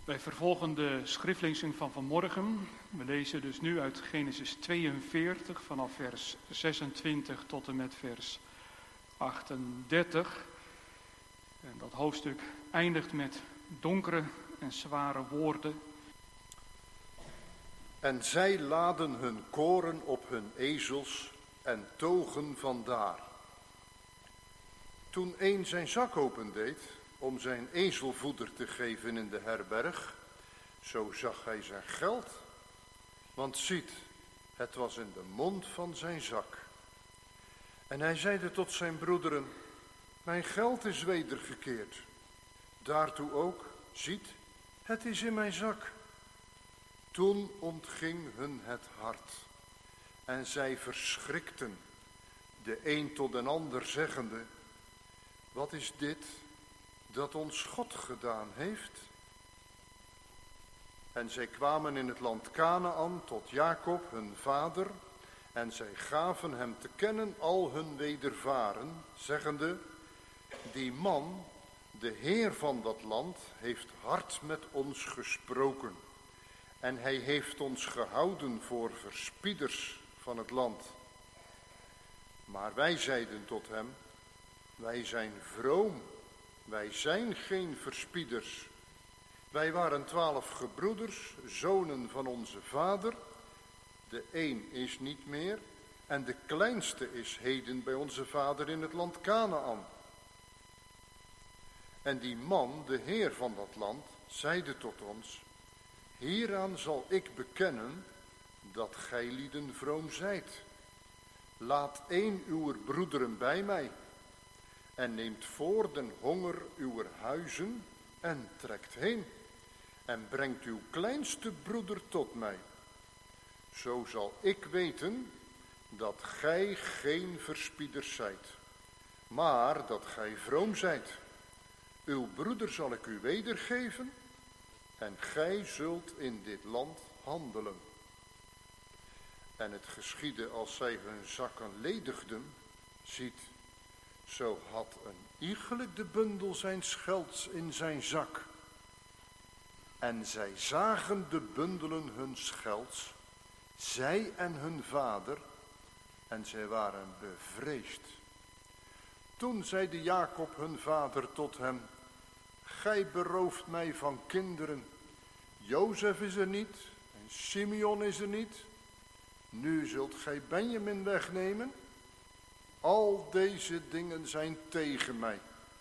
Wij vervolgen de schriftlezing van vanmorgen. We lezen dus nu uit Genesis 42 vanaf vers 26 tot en met vers 38. En dat hoofdstuk eindigt met donkere en zware woorden. En zij laden hun koren op hun ezels en togen vandaar. Toen een zijn zak opendeed om zijn ezel voeder te geven in de herberg, zo zag hij zijn geld, want ziet, het was in de mond van zijn zak. En hij zeide tot zijn broederen, mijn geld is wedergekeerd. Daartoe ook, ziet, het is in mijn zak. Toen ontging hun het hart en zij verschrikten, de een tot de ander zeggende, wat is dit dat ons God gedaan heeft? En zij kwamen in het land Kanaän tot Jacob, hun vader, en zij gaven hem te kennen al hun wedervaren, zeggende, die man, de Heer van dat land, heeft hard met ons gesproken. En hij heeft ons gehouden voor verspieders van het land. Maar wij zeiden tot hem, wij zijn vroom, wij zijn geen verspieders. Wij waren 12 gebroeders, zonen van onze vader. De een is niet meer en de kleinste is heden bij onze vader in het land Kanaän. En die man, de Heer van dat land, zeide tot ons, hieraan zal ik bekennen dat gij lieden vroom zijt. Laat een uwer broederen bij mij en neemt voor den honger uw huizen en trekt heen en brengt uw kleinste broeder tot mij. Zo zal ik weten dat gij geen verspieders zijt, maar dat gij vroom zijt. Uw broeder zal ik u wedergeven en gij zult in dit land handelen. En het geschiedde als zij hun zakken ledigden, ziet, zo had een iegelijk de bundel zijn gelds in zijn zak. En zij zagen de bundelen hun gelds, zij en hun vader, en zij waren bevreesd. Toen zeide Jacob hun vader tot hem, gij berooft mij van kinderen. Jozef is er niet en Simeon is er niet. Nu zult gij Benjamin wegnemen. Al deze dingen zijn tegen mij.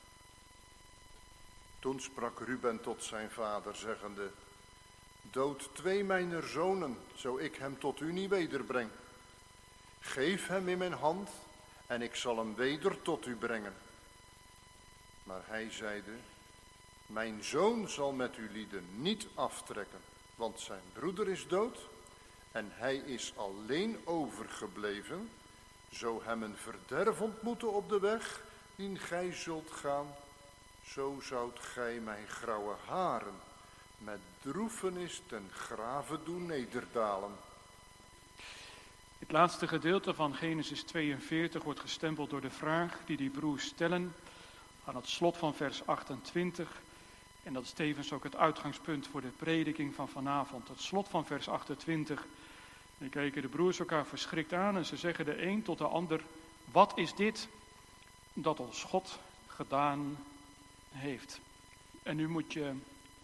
Toen sprak Ruben tot zijn vader, zeggende, dood 2 mijner zonen, zo ik hem tot u niet wederbreng. Geef hem in mijn hand en ik zal hem weder tot u brengen. Maar hij zeide, mijn zoon zal met u lieden niet aftrekken, want zijn broeder is dood en hij is alleen overgebleven. Zo hem een verderf ontmoeten op de weg, dien gij zult gaan, zo zoudt gij mijn grauwe haren met droefenis ten grave doen nederdalen. Het laatste gedeelte van Genesis 42 wordt gestempeld door de vraag die broers stellen aan het slot van vers 28. En dat is tevens ook het uitgangspunt voor de prediking van vanavond. Het slot van vers 28. En kijken de broers elkaar verschrikt aan en ze zeggen de een tot de ander, wat is dit dat ons God gedaan heeft? En nu moet je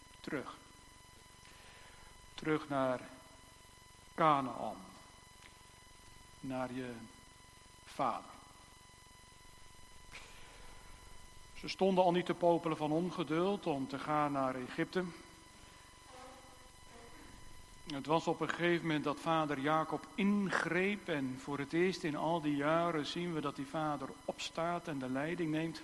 terug naar Kanaän, naar je vader. Ze stonden al niet te popelen van ongeduld om te gaan naar Egypte. Het was op een gegeven moment dat vader Jacob ingreep en voor het eerst in al die jaren zien we dat die vader opstaat en de leiding neemt.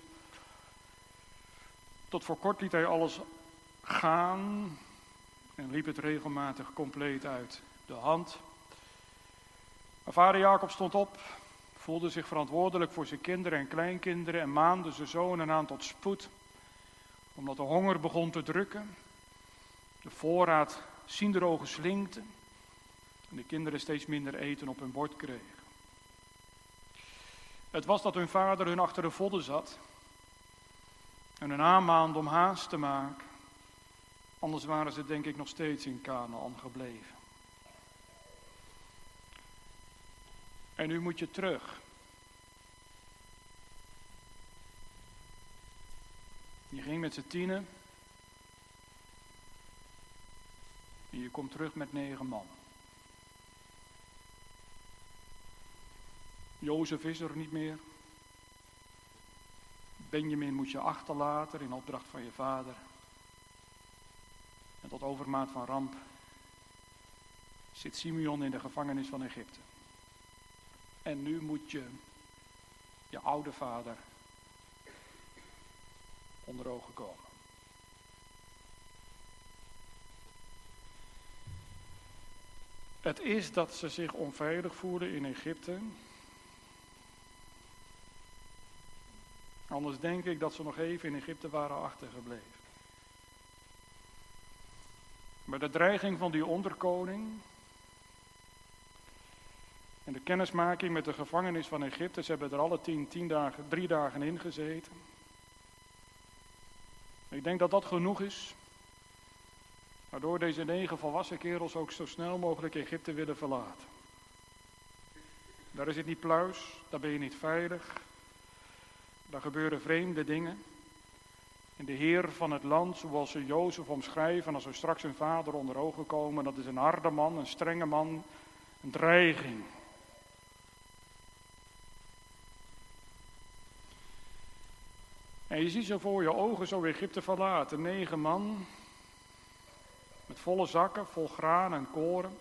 Tot voor kort liet hij alles gaan en liep het regelmatig compleet uit de hand. Maar vader Jacob stond op, voelde zich verantwoordelijk voor zijn kinderen en kleinkinderen en maande zijn zonen aan tot spoed, omdat de honger begon te drukken, de voorraad zienderogen slinkte en de kinderen steeds minder eten op hun bord kregen. Het was dat hun vader hun achter de vodden zat en hun aanmaande om haast te maken. Anders waren ze denk ik nog steeds in Kanaan gebleven. En nu moet je terug. Je ging met z'n 10 en je komt terug met 9 man. Jozef is er niet meer. Benjamin moet je achterlaten in opdracht van je vader. En tot overmaat van ramp zit Simeon in de gevangenis van Egypte. En nu moet je oude vader onder ogen komen. Het is dat ze zich onveilig voelden in Egypte. Anders denk ik dat ze nog even in Egypte waren achtergebleven. Maar de dreiging van die onderkoning en de kennismaking met de gevangenis van Egypte, ze hebben er alle 3 dagen in gezeten. Ik denk dat dat genoeg is, waardoor deze 9 volwassen kerels ook zo snel mogelijk Egypte willen verlaten. Daar is het niet pluis, daar ben je niet veilig, daar gebeuren vreemde dingen. En de heer van het land, zoals ze Jozef omschrijven, als we straks hun vader onder ogen komen, dat is een harde man, een strenge man, een dreiging. En je ziet zo voor je ogen zo Egypte verlaten, 9 man, met volle zakken, vol graan en koren,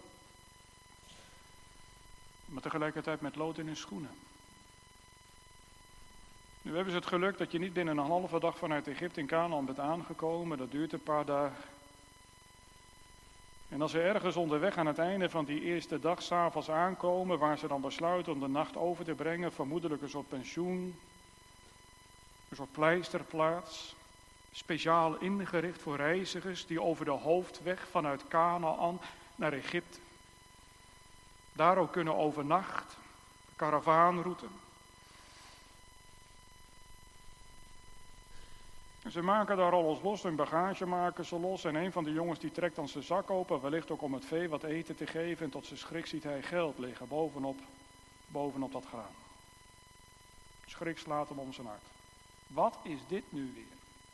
maar tegelijkertijd met lood in hun schoenen. Nu hebben ze het geluk dat je niet binnen een halve dag vanuit Egypte in Kanaan bent aangekomen. Dat duurt een paar dagen. En als ze ergens onderweg aan het einde van die eerste dag 's avonds aankomen, waar ze dan besluiten om de nacht over te brengen, vermoedelijk een soort pensioen, een soort pleisterplaats, speciaal ingericht voor reizigers die over de hoofdweg vanuit Kanaan naar Egypte daar ook kunnen overnachten, karavaanroute. Ze maken daar alles los, hun bagage maken ze los en een van de jongens die trekt dan zijn zak open, wellicht ook om het vee wat eten te geven en tot zijn schrik ziet hij geld liggen bovenop dat graan. Schrik slaat hem om zijn hart. Wat is dit nu weer?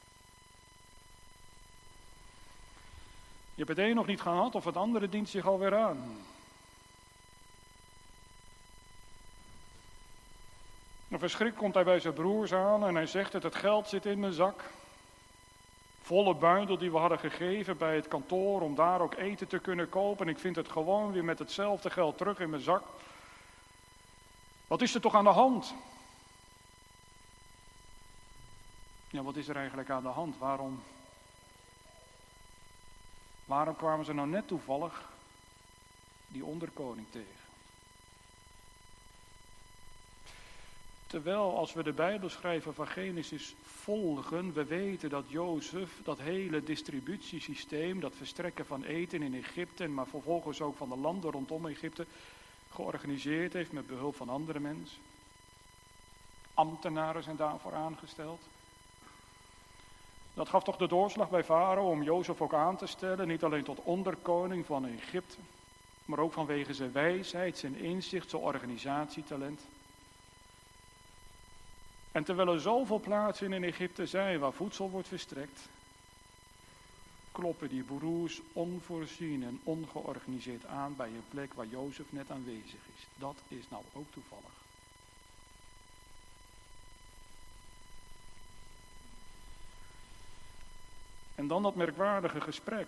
Je hebt het een nog niet gehad of het andere dient zich alweer aan. En verschrikt komt hij bij zijn broers aan en hij zegt het geld zit in mijn zak. Volle buidel die we hadden gegeven bij het kantoor om daar ook eten te kunnen kopen. En ik vind het gewoon weer met hetzelfde geld terug in mijn zak. Wat is er toch aan de hand? Ja, wat is er eigenlijk aan de hand? Waarom kwamen ze nou net toevallig die onderkoning tegen? Terwijl als we de Bijbelschrijver van Genesis volgen, we weten dat Jozef dat hele distributiesysteem, dat verstrekken van eten in Egypte, maar vervolgens ook van de landen rondom Egypte, georganiseerd heeft met behulp van andere mensen. Ambtenaren zijn daarvoor aangesteld. Dat gaf toch de doorslag bij Farao om Jozef ook aan te stellen, niet alleen tot onderkoning van Egypte, maar ook vanwege zijn wijsheid, zijn inzicht, zijn organisatietalent. En terwijl er zoveel plaatsen in Egypte zijn waar voedsel wordt verstrekt, kloppen die broers onvoorzien en ongeorganiseerd aan bij een plek waar Jozef net aanwezig is. Dat is nou ook toevallig. En dan dat merkwaardige gesprek.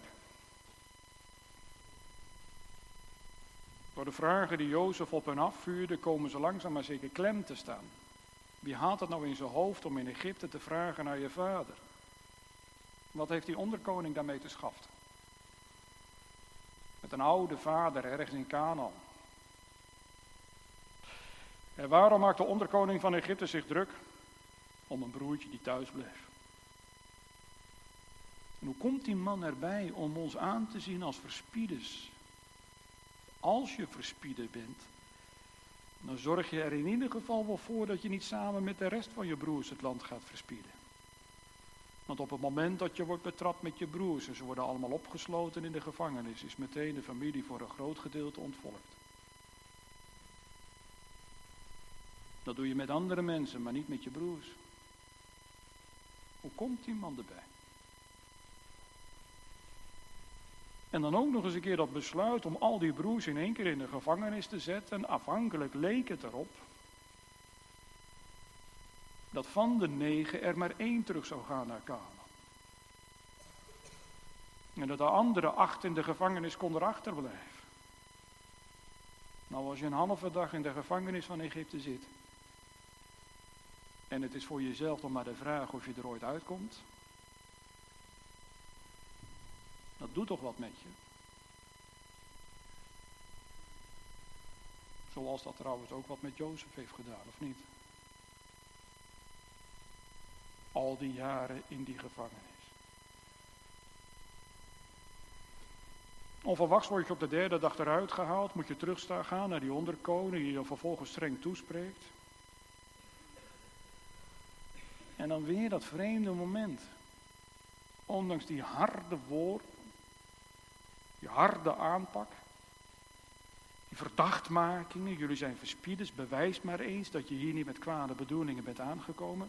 Door de vragen die Jozef op hen afvuurde, komen ze langzaam maar zeker klem te staan. Wie haalt het nou in zijn hoofd om in Egypte te vragen naar je vader? Wat heeft die onderkoning daarmee te schaften? Met een oude vader ergens in Kanaan. En waarom maakt de onderkoning van Egypte zich druk? Om een broertje die thuis bleef. En hoe komt die man erbij om ons aan te zien als verspieders? Als je verspieder bent, dan zorg je er in ieder geval wel voor dat je niet samen met de rest van je broers het land gaat verspieden. Want op het moment dat je wordt betrapt met je broers en ze worden allemaal opgesloten in de gevangenis, is meteen de familie voor een groot gedeelte ontvolkt. Dat doe je met andere mensen, maar niet met je broers. Hoe komt die man erbij? En dan ook nog eens een keer dat besluit om al die broers in één keer in de gevangenis te zetten. Afhankelijk leek het erop dat van de 9 er maar 1 terug zou gaan naar Kanaan. En dat de andere 8 in de gevangenis konden achterblijven. Nou, als je een halve dag in de gevangenis van Egypte zit, en het is voor jezelf nog maar de vraag of je er ooit uitkomt, dat doet toch wat met je. Zoals dat trouwens ook wat met Jozef heeft gedaan, of niet? Al die jaren in die gevangenis. Onverwachts word je op de 3e dag eruit gehaald, moet je gaan naar die onderkoning die je vervolgens streng toespreekt. En dan weer dat vreemde moment. Ondanks die harde woorden, die harde aanpak, die verdachtmakingen, jullie zijn verspieders, bewijs maar eens dat je hier niet met kwade bedoelingen bent aangekomen.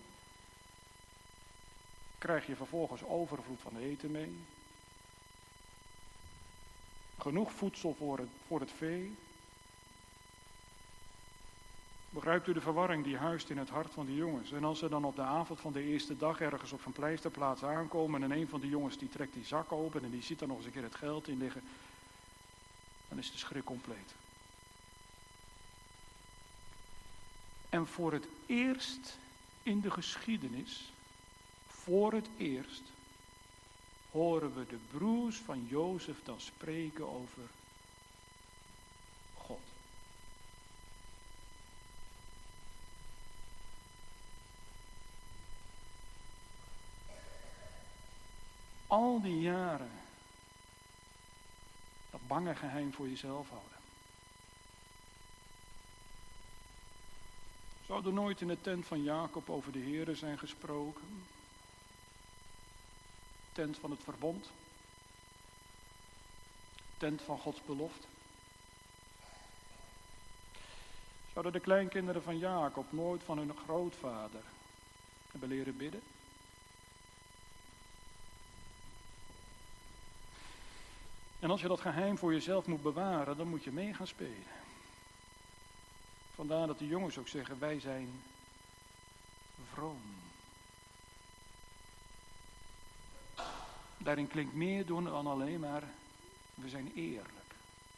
Krijg je vervolgens overvloed van eten mee. Genoeg voedsel voor het vee. Begrijpt u de verwarring die huist in het hart van die jongens? En als ze dan op de avond van de eerste dag ergens op een pleisterplaats aankomen en een van die jongens die trekt die zak open en die ziet er nog eens een keer het geld in liggen, dan is de schrik compleet. En voor het eerst in de geschiedenis, horen we de broers van Jozef dan spreken over God. Al die jaren dat bange geheim voor jezelf houden. Zou er nooit in de tent van Jacob over de Heere zijn gesproken? Tent van het verbond. Tent van Gods belofte. Zouden de kleinkinderen van Jacob nooit van hun grootvader hebben leren bidden? En als je dat geheim voor jezelf moet bewaren, dan moet je mee gaan spelen. Vandaar dat de jongens ook zeggen, wij zijn vroom. Daarin klinkt meer doen dan alleen maar, we zijn eerlijk.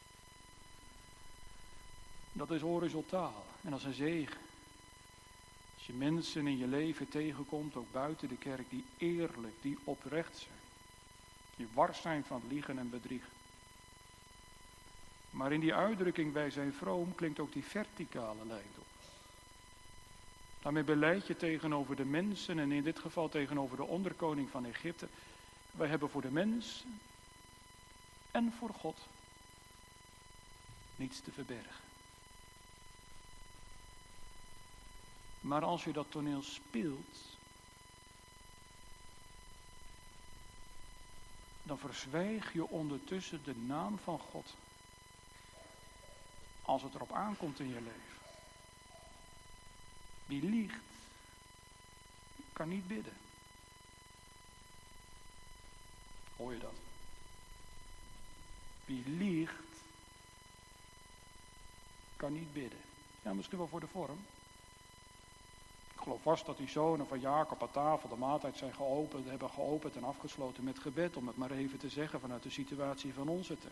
Dat is horizontaal en dat is een zegen. Als je mensen in je leven tegenkomt, ook buiten de kerk, die eerlijk, die oprecht zijn. Die wars zijn van liegen en bedriegen. Maar in die uitdrukking wij zijn vroom klinkt ook die verticale lijn op. Daarmee beleid je tegenover de mensen en in dit geval tegenover de onderkoning van Egypte. Wij hebben voor de mens en voor God niets te verbergen. Maar als je dat toneel speelt, dan verzwijg je ondertussen de naam van God. Als het erop aankomt in je leven. Wie liegt, kan niet bidden. Hoor je dat? Wie liegt, kan niet bidden. Ja, misschien wel voor de vorm. Ik geloof vast dat die zonen van Jacob aan tafel de maaltijd hebben geopend en afgesloten met gebed, om het maar even te zeggen vanuit de situatie van onze tijd.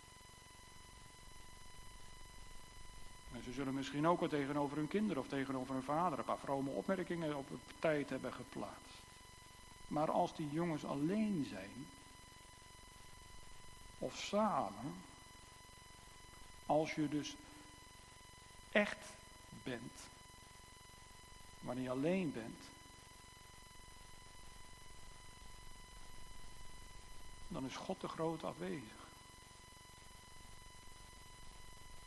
En ze zullen misschien ook wel tegenover hun kinderen of tegenover hun vader een paar vrome opmerkingen op tijd hebben geplaatst. Maar als die jongens alleen zijn, of samen, als je dus echt bent, wanneer je alleen bent, dan is God te groot afwezig.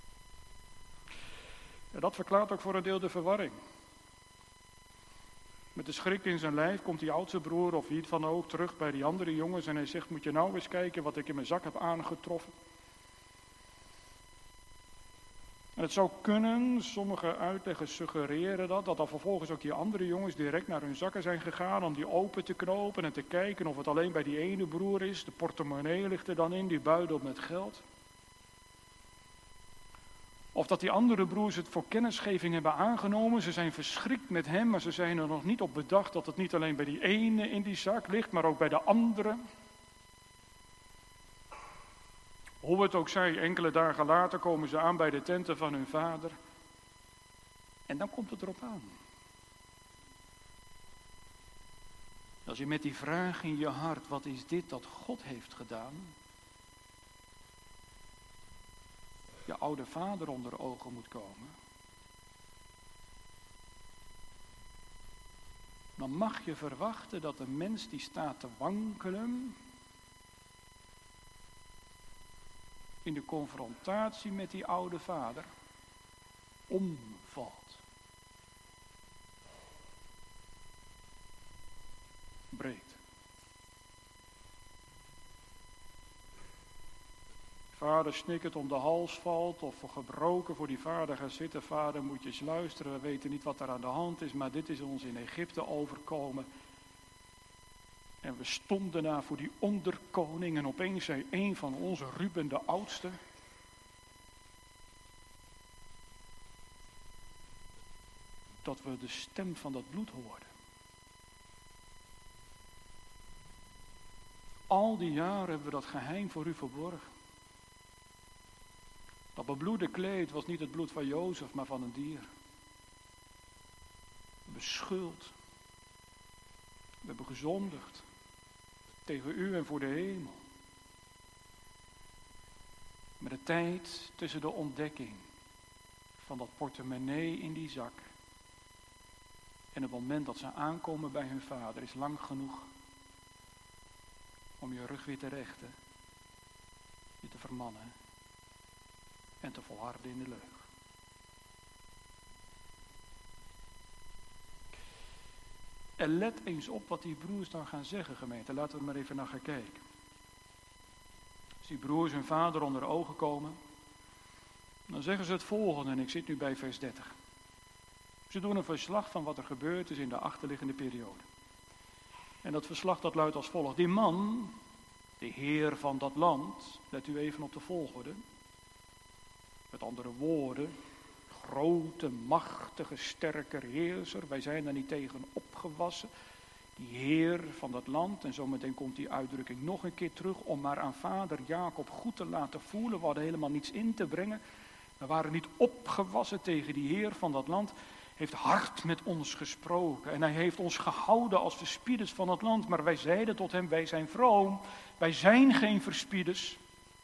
Ja, dat verklaart ook voor een deel de verwarring. Met de schrik in zijn lijf komt die oudste broer of wie het van ook terug bij die andere jongens en hij zegt, moet je nou eens kijken wat ik in mijn zak heb aangetroffen. En het zou kunnen, sommige uitleggers suggereren dat dan vervolgens ook die andere jongens direct naar hun zakken zijn gegaan om die open te knopen en te kijken of het alleen bij die ene broer is. De portemonnee ligt er dan in, die buidel met geld. Of dat die andere broers het voor kennisgeving hebben aangenomen. Ze zijn verschrikt met hem, maar ze zijn er nog niet op bedacht dat het niet alleen bij die ene in die zak ligt, maar ook bij de andere. Hoe het ook zij, enkele dagen later komen ze aan bij de tenten van hun vader. En dan komt het erop aan. Als je met die vraag in je hart, wat is dit dat God heeft gedaan? Je oude vader onder ogen moet komen. Dan mag je verwachten dat een mens die staat te wankelen in de confrontatie met die oude vader omvalt. Breed. Vader snikkend om de hals valt of gebroken voor die vader gaat zitten. Vader, moet je eens luisteren, we weten niet wat er aan de hand is, maar dit is ons in Egypte overkomen. En we stonden daar voor die onderkoning en opeens zei een van onze, Ruben de oudste, dat we de stem van dat bloed hoorden. Al die jaren hebben we dat geheim voor u verborgen. Dat bebloede kleed was niet het bloed van Jozef, maar van een dier. We hebben schuld. We hebben gezondigd. Tegen u en voor de hemel. Maar de tijd tussen de ontdekking van dat portemonnee in die zak en het moment dat ze aankomen bij hun vader is lang genoeg om je rug weer te rechten, je te vermannen en te volharden in de leug. En let eens op wat die broers dan gaan zeggen, gemeente. Laten we er maar even naar gaan kijken. Als die broers hun vader onder ogen komen, dan zeggen ze het volgende, en ik zit nu bij vers 30. Ze doen een verslag van wat er gebeurd is in de achterliggende periode. En dat verslag dat luidt als volgt. Die man, de heer van dat land, let u even op de volgorde. Met andere woorden, grote, machtige, sterke heerser. Wij zijn daar niet tegen opgewassen. Die heer van dat land. En zometeen komt die uitdrukking nog een keer terug. Om maar aan vader Jacob goed te laten voelen. We hadden helemaal niets in te brengen. We waren niet opgewassen tegen die heer van dat land. Heeft hard met ons gesproken. En hij heeft ons gehouden als verspieders van het land. Maar wij zeiden tot hem, wij zijn vroom. Wij zijn geen verspieders.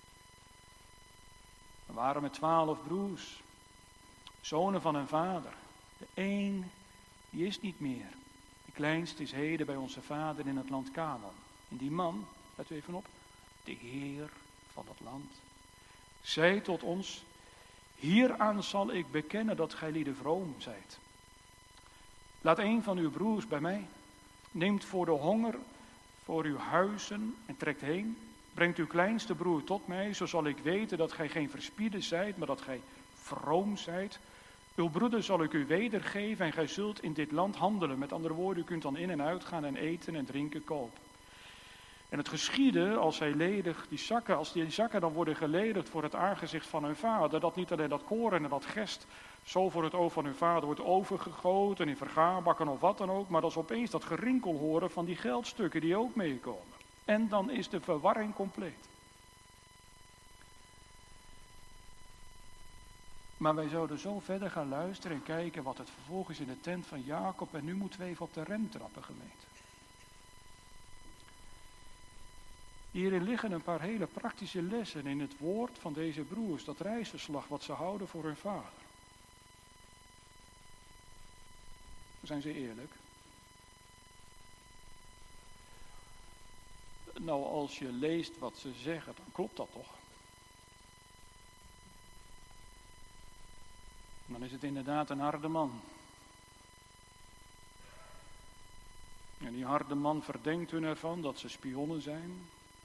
We waren met 12 broers. Zonen van een vader. De een, die is niet meer. De kleinste is heden bij onze vader in het land Canaan. En die man, let u even op, de heer van dat land, zei tot ons, hieraan zal ik bekennen dat gij lieden vroom zijt. Laat een van uw broers bij mij, neemt voor de honger voor uw huizen en trekt heen. Brengt uw kleinste broer tot mij, zo zal ik weten dat gij geen verspieders zijt, maar dat gij vroom zijt. Uw broeder zal ik u wedergeven en gij zult in dit land handelen. Met andere woorden, u kunt dan in en uit gaan en eten en drinken kopen. En het geschiedde als die zakken dan worden geledigd voor het aangezicht van hun vader, dat niet alleen dat koren en dat gerst zo voor het oog van hun vader wordt overgegoten in vergaarbakken of wat dan ook, maar dat is opeens dat gerinkel horen van die geldstukken die ook meekomen. En dan is de verwarring compleet. Maar wij zouden zo verder gaan luisteren en kijken wat het vervolg is in de tent van Jacob. En nu moeten we even op de rem trappen, gemeente. Hierin liggen een paar hele praktische lessen in het woord van deze broers. Dat reisverslag wat ze houden voor hun vader. Zijn ze eerlijk? Nou, als je leest wat ze zeggen, dan klopt dat toch? Dan is het inderdaad een harde man. En die harde man verdenkt hun ervan dat ze spionnen zijn.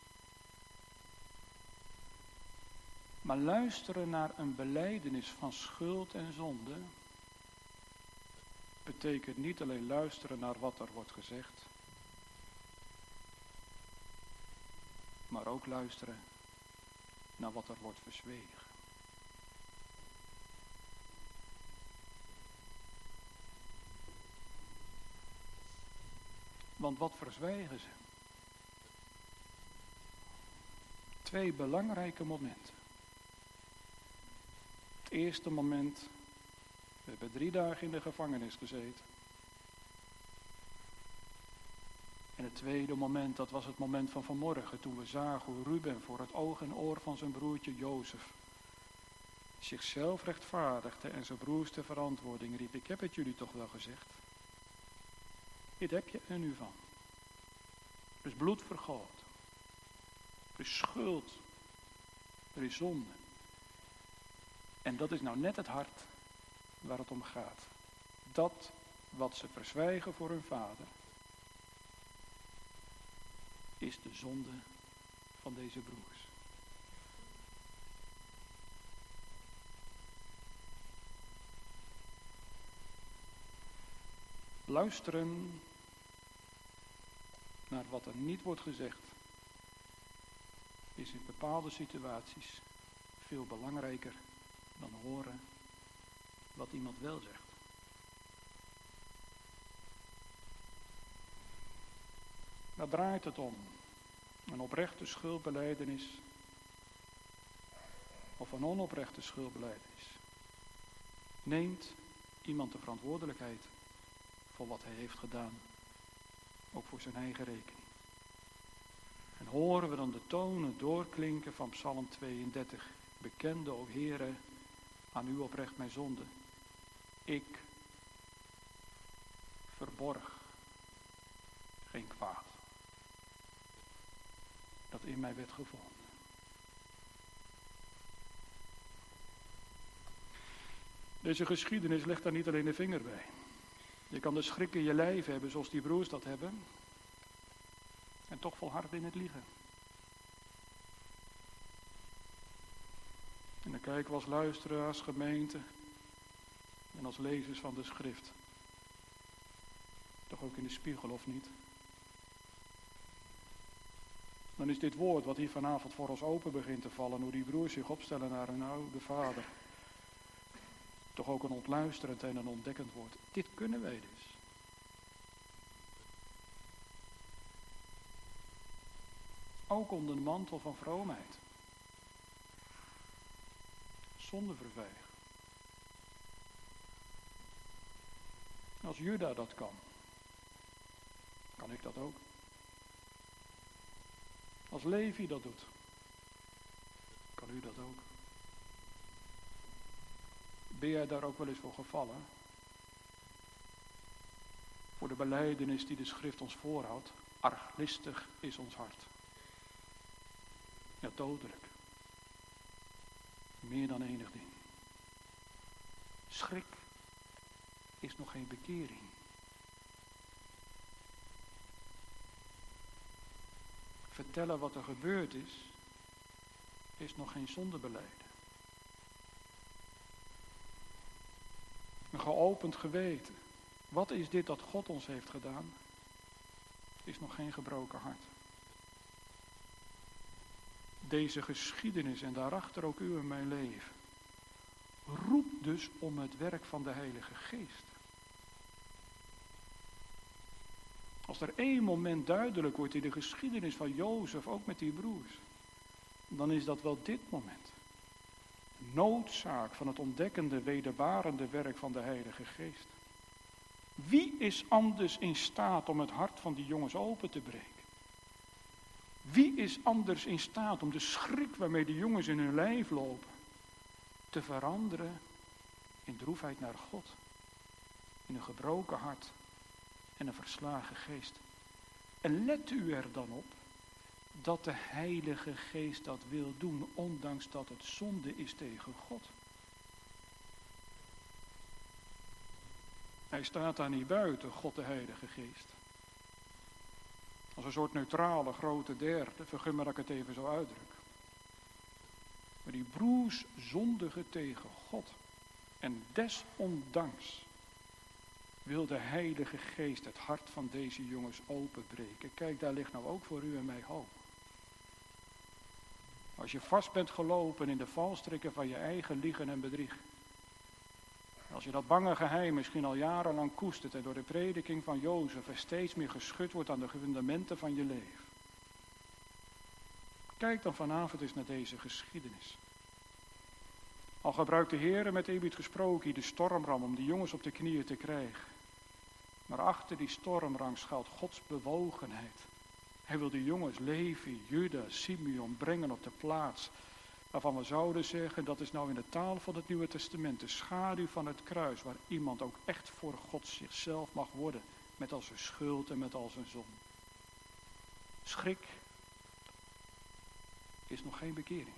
Maar luisteren naar een belijdenis van schuld en zonde betekent niet alleen luisteren naar wat er wordt gezegd, maar ook luisteren naar wat er wordt verzwegen. Want wat verzwijgen ze? 2 belangrijke momenten. Het eerste moment, we hebben 3 dagen in de gevangenis gezeten. En het tweede moment, dat was het moment van vanmorgen, toen we zagen hoe Ruben voor het oog en oor van zijn broertje Jozef zichzelf rechtvaardigde en zijn broers ter verantwoording riep. Ik heb het jullie toch wel gezegd. Dit heb je er nu van. Er is bloed vergoten. Er is schuld. Er is zonde. En dat is nou net het hart waar het om gaat. Dat wat ze verzwijgen voor hun vader, is de zonde van deze broers. Luisteren naar wat er niet wordt gezegd, is in bepaalde situaties veel belangrijker dan horen wat iemand wel zegt. Daar draait het om. Een oprechte schuldbelijdenis of een onoprechte schuldbelijdenis. Neemt iemand de verantwoordelijkheid voor wat hij heeft gedaan, ook voor zijn eigen rekening. En horen we dan de tonen doorklinken van Psalm 32. Bekende, o Heere, aan u oprecht mijn zonde. Ik verborg geen kwaad dat in mij werd gevonden. Deze geschiedenis legt daar niet alleen de vinger bij. Je kan de schrik in je lijf hebben zoals die broers dat hebben. En toch volharden in het liegen. En dan kijken we als luisteraars, gemeente en als lezers van de schrift. Toch ook in de spiegel of niet? Dan is dit woord wat hier vanavond voor ons open begint te vallen, hoe die broers zich opstellen naar hun oude vader, toch ook een ontluisterend en een ontdekkend woord. Dit kunnen wij dus. Ook onder de mantel van vroomheid. Zonde verzwijgen. Als Juda dat kan ik dat ook. Als Levi dat doet, kan u dat ook. Ben jij daar ook wel eens voor gevallen? Voor de belijdenis die de schrift ons voorhoudt. Arglistig is ons hart. Ja, dodelijk. Meer dan enig ding. Schrik is nog geen bekering. Vertellen wat er gebeurd is nog geen zondebelijden. Een geopend geweten. Wat is dit dat God ons heeft gedaan? Is nog geen gebroken hart. Deze geschiedenis en daarachter ook u en mijn leven roept dus om het werk van de Heilige Geest. Als er één moment duidelijk wordt in de geschiedenis van Jozef, ook met die broers, dan is dat wel dit moment. Noodzaak van het ontdekkende, wederbarende werk van de Heilige Geest. Wie is anders in staat om het hart van die jongens open te breken? Wie is anders in staat om de schrik waarmee de jongens in hun lijf lopen te veranderen in droefheid naar God, in een gebroken hart en een verslagen geest? En let u er dan op dat de Heilige Geest dat wil doen, ondanks dat het zonde is tegen God. Hij staat daar niet buiten, God de Heilige Geest. Als een soort neutrale grote derde, vergun me dat ik het even zo uitdruk. Maar die broers zondigen tegen God. En desondanks wil de Heilige Geest het hart van deze jongens openbreken. Kijk, daar ligt nou ook voor u en mij hoop. Als je vast bent gelopen in de valstrikken van je eigen liegen en bedriegen. Als je dat bange geheim misschien al jarenlang koestert en door de prediking van Jozef er steeds meer geschud wordt aan de fundamenten van je leven. Kijk dan vanavond eens naar deze geschiedenis. Al gebruikt de Heer met Ebied gesproken hier de stormram om die jongens op de knieën te krijgen. Maar achter die stormram schuilt Gods bewogenheid. Hij wil de jongens Levi, Juda, Simeon brengen op de plaats waarvan we zouden zeggen, dat is nou in de taal van het Nieuwe Testament, de schaduw van het kruis, waar iemand ook echt voor God zichzelf mag worden, met al zijn schuld en met al zijn zonde. Schrik is nog geen bekering.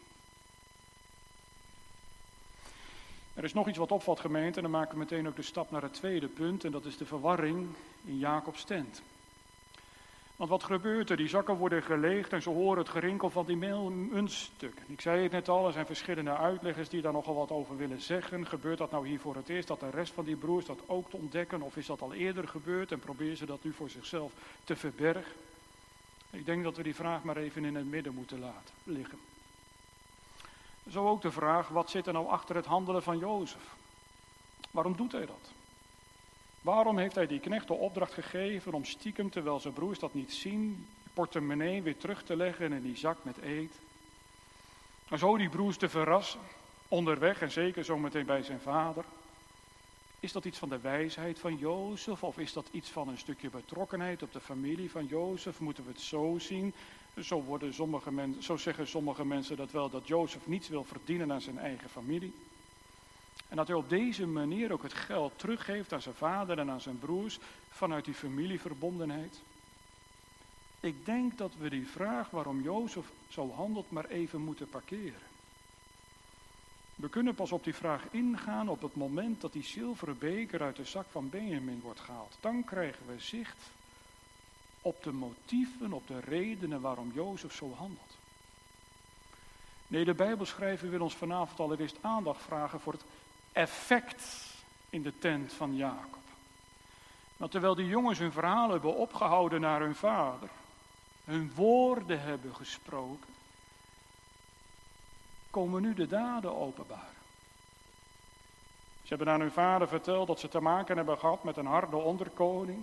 Er is nog iets wat opvalt, gemeente, en dan maken we meteen ook de stap naar het tweede punt, en dat is de verwarring in Jacobs tent. Want wat gebeurt er? Die zakken worden geleegd en ze horen het gerinkel van die muntstukken. Ik zei het net al, er zijn verschillende uitleggers die daar nogal wat over willen zeggen. Gebeurt dat nou hier voor het eerst, dat de rest van die broers dat ook te ontdekken? Of is dat al eerder gebeurd en proberen ze dat nu voor zichzelf te verbergen? Ik denk dat we die vraag maar even in het midden moeten laten liggen. Zo ook de vraag, wat zit er nou achter het handelen van Jozef? Waarom doet hij dat? Waarom heeft hij die knecht de opdracht gegeven om stiekem, terwijl zijn broers dat niet zien, de portemonnee weer terug te leggen in die zak met eet? En zo die broers te verrassen, onderweg en zeker zometeen bij zijn vader. Is dat iets van de wijsheid van Jozef of is dat iets van een stukje betrokkenheid op de familie van Jozef? Moeten we het zo zien? Zo zeggen sommige mensen dat wel, dat Jozef niets wil verdienen aan zijn eigen familie. En dat hij op deze manier ook het geld teruggeeft aan zijn vader en aan zijn broers vanuit die familieverbondenheid. Ik denk dat we die vraag waarom Jozef zo handelt maar even moeten parkeren. We kunnen pas op die vraag ingaan op het moment dat die zilveren beker uit de zak van Benjamin wordt gehaald. Dan krijgen we zicht op de motieven, op de redenen waarom Jozef zo handelt. Nee, de Bijbelschrijver wil ons vanavond allereerst aandacht vragen voor het effect in de tent van Jacob. Want terwijl die jongens hun verhaal hebben opgehouden naar hun vader, hun woorden hebben gesproken, komen nu de daden openbaar. Ze hebben aan hun vader verteld dat ze te maken hebben gehad met een harde onderkoning.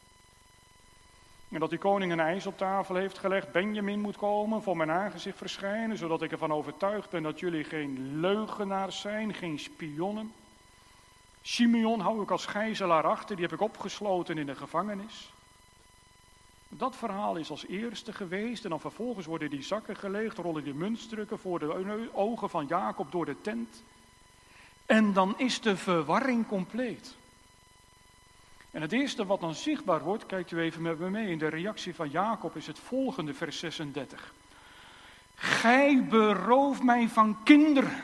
En dat die koning een eis op tafel heeft gelegd. Benjamin moet komen, voor mijn aangezicht verschijnen, zodat ik ervan overtuigd ben dat jullie geen leugenaars zijn, geen spionnen. Simeon hou ik als gijzelaar achter, die heb ik opgesloten in de gevangenis. Dat verhaal is als eerste geweest en dan vervolgens worden die zakken geleegd, rollen die muntstukken voor de ogen van Jacob door de tent. En dan is de verwarring compleet. En het eerste wat dan zichtbaar wordt, kijkt u even met me mee, in de reactie van Jacob is het volgende, vers 36. Gij berooft mij van kinderen.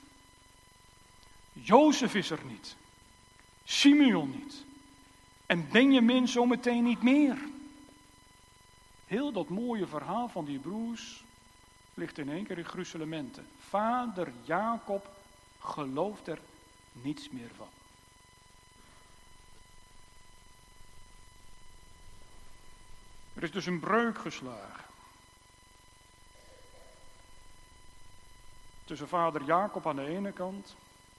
Jozef is er niet. Simeon niet. En Benjamin zometeen niet meer. Heel dat mooie verhaal van die broers ligt in één keer in gruzelementen. Vader Jacob gelooft er niets meer van. Er is dus een breuk geslagen. Tussen vader Jacob aan de ene kant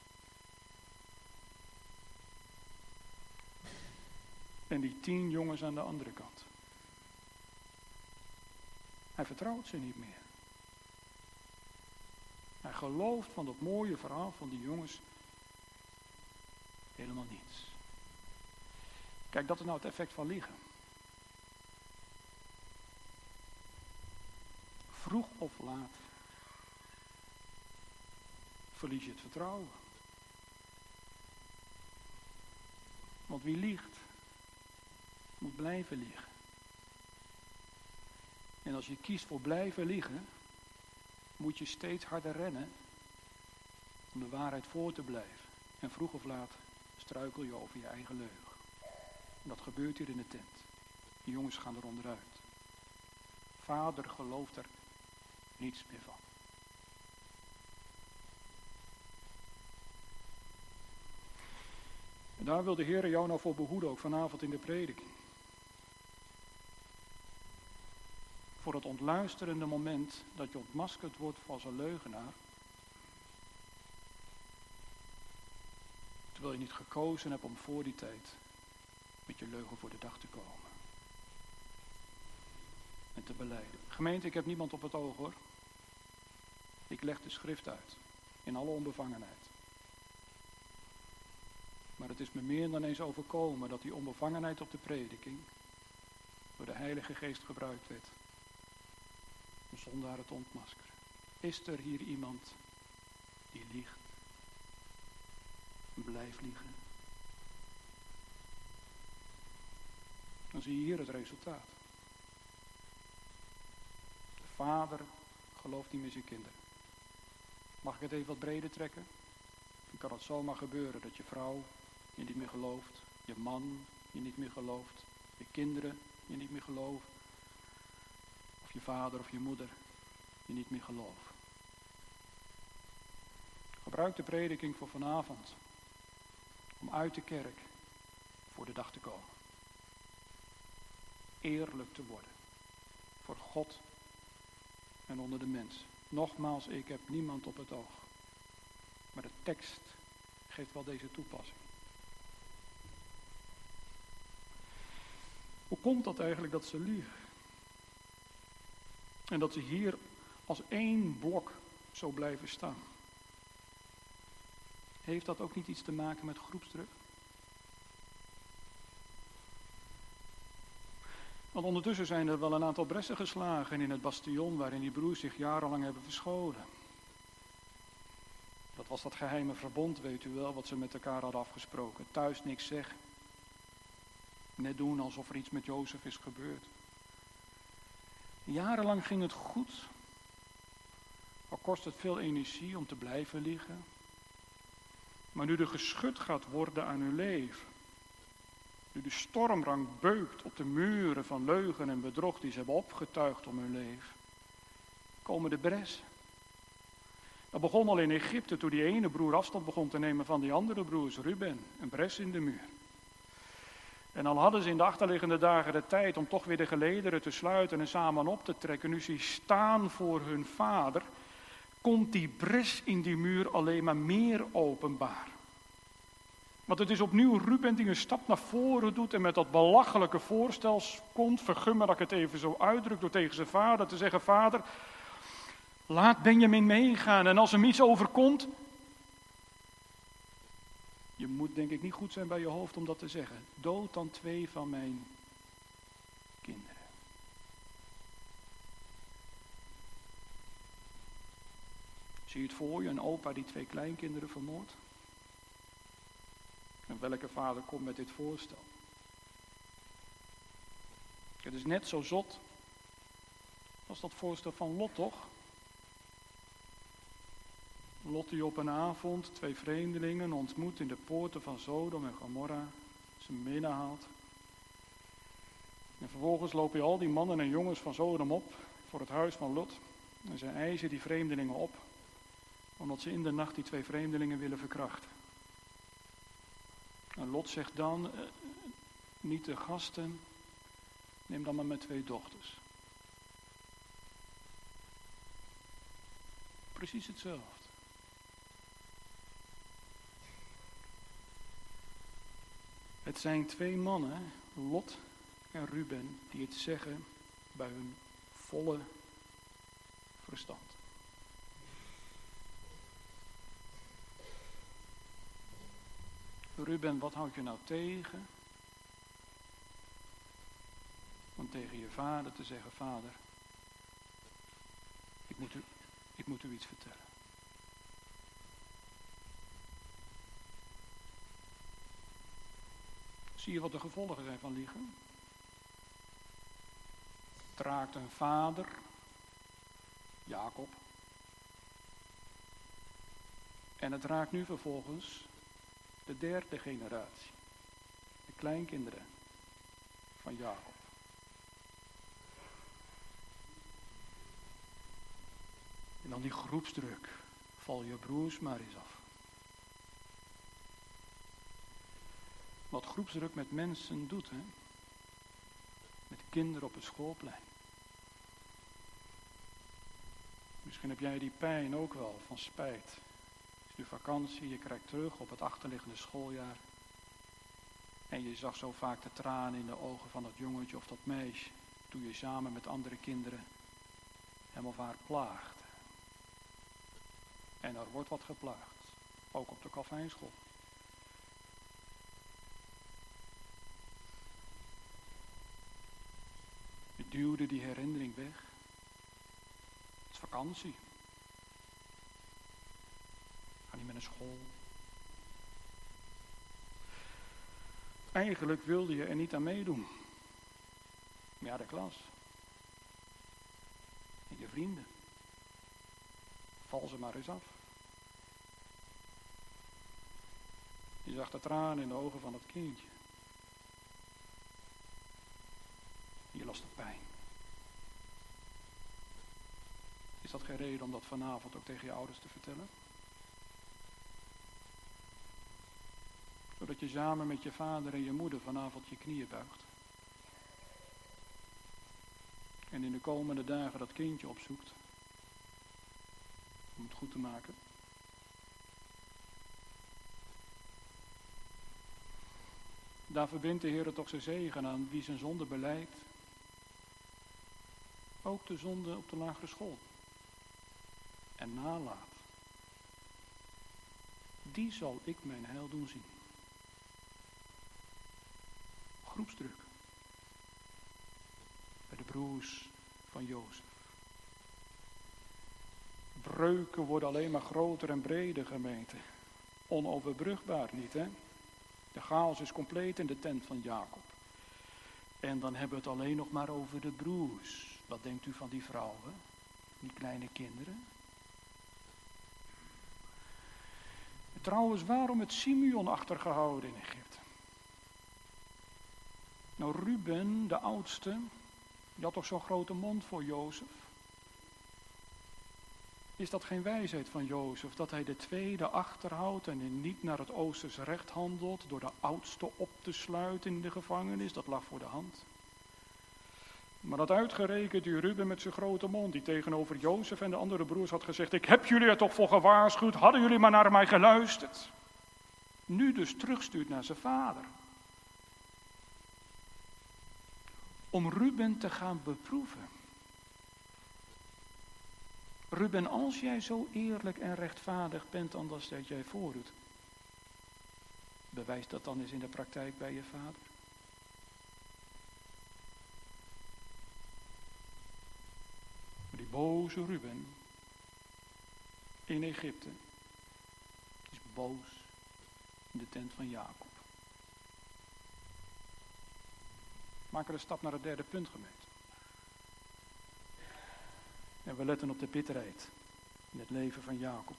en die 10 jongens aan de andere kant. Hij vertrouwt ze niet meer. Hij gelooft van dat mooie verhaal van die jongens helemaal niets. Kijk, dat is nou het effect van liegen. Vroeg of laat verlies je het vertrouwen. Want wie liegt, moet blijven liegen. En als je kiest voor blijven liegen, moet je steeds harder rennen om de waarheid voor te blijven. En vroeg of laat struikel je over je eigen leugen. En dat gebeurt hier in de tent. De jongens gaan er onderuit. vader gelooft er niets meer van. En daar wil de Heer jou nou voor behoeden, ook vanavond in de prediking. Voor het ontluisterende moment dat je ontmaskerd wordt als een leugenaar. Terwijl je niet gekozen hebt om voor die tijd met je leugen voor de dag te komen. En te belijden. Gemeente, ik heb niemand op het oog hoor. Ik leg de schrift uit. In alle onbevangenheid. Maar het is me meer dan eens overkomen dat die onbevangenheid op de prediking door de Heilige Geest gebruikt werd. Om zondaren te ontmaskeren. Is er hier iemand die liegt? En blijft liegen? Dan zie je hier het resultaat. De vader gelooft niet meer zijn kinderen. Mag ik het even wat breder trekken? Dan kan het zomaar gebeuren dat je vrouw je niet meer gelooft. Je man je niet meer gelooft. Je kinderen je niet meer geloven. Of je vader of je moeder je niet meer geloven. Gebruik de prediking voor vanavond. Om uit de kerk voor de dag te komen. Eerlijk te worden. Voor God en onder de mens. Nogmaals, ik heb niemand op het oog. Maar de tekst geeft wel deze toepassing. Hoe komt dat eigenlijk dat ze liegen? En dat ze hier als één blok zo blijven staan? Heeft dat ook niet iets te maken met groepsdruk? Want ondertussen zijn er wel een aantal bressen geslagen in het bastion waarin die broers zich jarenlang hebben verscholen. Dat was dat geheime verbond, weet u wel, wat ze met elkaar hadden afgesproken. Thuis niks zeggen. Net doen alsof er iets met Jozef is gebeurd. Jarenlang ging het goed. Al kost het veel energie om te blijven liegen. Maar nu er geschud gaat worden aan uw leven. Nu de stormrang beukt op de muren van leugen en bedrog die ze hebben opgetuigd om hun leven. Komen de bressen. Dat begon al in Egypte toen die ene broer afstand begon te nemen van die andere broers. Ruben, een bres in de muur. En al hadden ze in de achterliggende dagen de tijd om toch weer de gelederen te sluiten en samen op te trekken. Nu ze staan voor hun vader, komt die bres in die muur alleen maar meer openbaar. Want het is opnieuw Ruben die een stap naar voren doet en met dat belachelijke voorstel komt, vergun me dat ik het even zo uitdruk, door tegen zijn vader te zeggen, vader, laat Benjamin meegaan en als hem iets overkomt, je moet denk ik niet goed zijn bij je hoofd om dat te zeggen, dood dan 2 van mijn kinderen. Zie je het voor je, een opa die 2 kleinkinderen vermoordt? En welke vader komt met dit voorstel? Het is net zo zot als dat voorstel van Lot, toch? Lot die op een avond 2 vreemdelingen ontmoet in de poorten van Sodom en Gomorra, ze binnenhaalt. En vervolgens lopen al die mannen en jongens van Sodom op voor het huis van Lot. En ze eisen die vreemdelingen op, omdat ze in de nacht die 2 vreemdelingen willen verkrachten. En Lot zegt dan, niet de gasten, neem dan maar mijn 2 dochters. Precies hetzelfde. Het zijn 2 mannen, Lot en Ruben, die het zeggen bij hun volle verstand. Ruben, wat houd je nou tegen? Om tegen je vader te zeggen, vader, ik moet u iets vertellen. Zie je wat de gevolgen zijn van liegen? Het raakt een vader, Jacob. En het raakt nu vervolgens de 3e generatie. De kleinkinderen van Jacob. En dan die groepsdruk. Val je broers maar eens af. Wat groepsdruk met mensen doet, hè? Met kinderen op het schoolplein. Misschien heb jij die pijn ook wel van spijt. Het is nu vakantie, je kijkt terug op het achterliggende schooljaar. En je zag zo vaak de tranen in de ogen van dat jongetje of dat meisje. Toen je samen met andere kinderen hem of haar plaagt. En er wordt wat geplaagd. Ook op de Calvijnschool. Je duwde die herinnering weg. Het is vakantie. Ga niet meer naar school. Eigenlijk wilde je er niet aan meedoen. Maar ja, de klas. En je vrienden. Val ze maar eens af. Je zag de tranen in de ogen van het kindje. Je las de pijn. Is dat geen reden om dat vanavond ook tegen je ouders te vertellen? Zodat je samen met je vader en je moeder vanavond je knieën buigt. En in de komende dagen dat kindje opzoekt. Om het goed te maken. Daar verbindt de Heer toch zijn zegen aan wie zijn zonde belijdt. Ook de zonde op de lagere school. En nalaat. Die zal ik mijn heil doen zien. Groepsdruk. Bij de broers van Jozef. Breuken worden alleen maar groter en breder, gemeente. Onoverbrugbaar niet, hè? De chaos is compleet in de tent van Jacob. En dan hebben we het alleen nog maar over de broers. Wat denkt u van die vrouwen? Die kleine kinderen? Trouwens, waarom het Simeon achtergehouden in Egypte? Nou, Ruben, de oudste, die had toch zo'n grote mond voor Jozef? Is dat geen wijsheid van Jozef, dat hij de tweede achterhoudt en niet naar het Oosters recht handelt, door de oudste op te sluiten in de gevangenis? Dat lag voor de hand. Maar dat uitgerekend die Ruben met zijn grote mond, die tegenover Jozef en de andere broers had gezegd, ik heb jullie er toch voor gewaarschuwd, hadden jullie maar naar mij geluisterd. Nu dus terugstuurt naar zijn vader. Om Ruben te gaan beproeven. Ruben, als jij zo eerlijk en rechtvaardig bent anders dat jij voordoet, bewijs dat dan eens in de praktijk bij je vader. Die boze Ruben in Egypte is boos in de tent van Jacob. Maak er een stap naar het derde punt, gemeente. En we letten op de bitterheid in het leven van Jacob.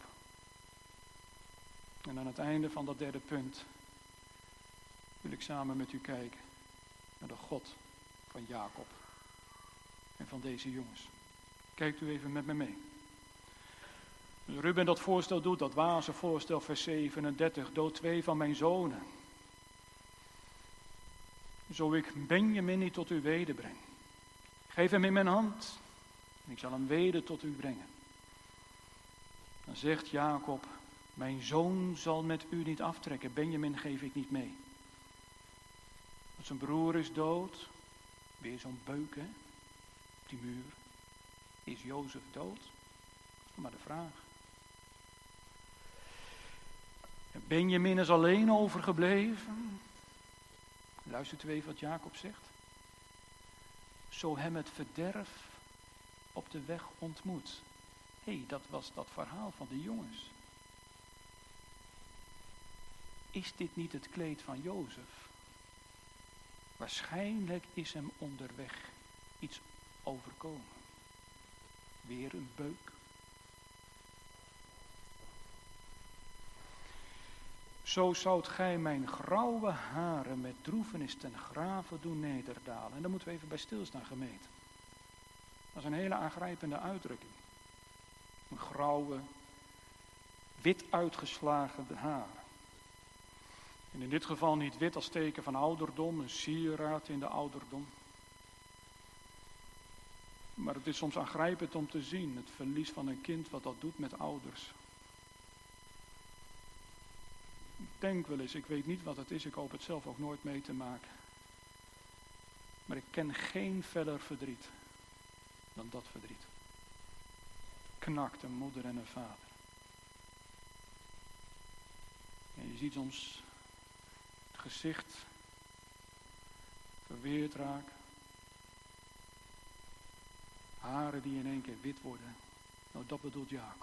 En aan het einde van dat derde punt wil ik samen met u kijken naar de God van Jacob en van deze jongens. Kijkt u even met me mee. Dus Ruben dat voorstel doet, dat wazige voorstel, vers 37, dood 2 van mijn zonen. Zo ik Benjamin niet tot u wederbreng. Geef hem in mijn hand. Ik zal hem weder tot u brengen. Dan zegt Jacob, mijn zoon zal met u niet aftrekken. Benjamin geef ik niet mee. Want zijn broer is dood. Weer zo'n beuk, hè? Op die muur. Is Jozef dood? Dat is maar de vraag. En Benjamin is alleen overgebleven. Luistert u even wat Jacob zegt. Zo hem het verderf op de weg ontmoet. Hé, dat was dat verhaal van de jongens. Is dit niet het kleed van Jozef? Waarschijnlijk is hem onderweg iets overkomen. Weer een beuk. Zo zoudt gij mijn grauwe haren met droefenis ten grave doen nederdalen. En daar moeten we even bij stilstaan, gemeente. Dat is een hele aangrijpende uitdrukking. Een grauwe, wit uitgeslagen haar. En in dit geval niet wit als teken van ouderdom, een sieraad in de ouderdom. Maar het is soms aangrijpend om te zien, het verlies van een kind, wat dat doet met ouders. Ik denk wel eens, ik weet niet wat het is, ik hoop het zelf ook nooit mee te maken. Maar ik ken geen feller verdriet dan dat verdriet. Knakt een moeder en een vader. En je ziet soms het gezicht verweerd raken. Haren die in één keer wit worden. Nou, dat bedoelt Jacob.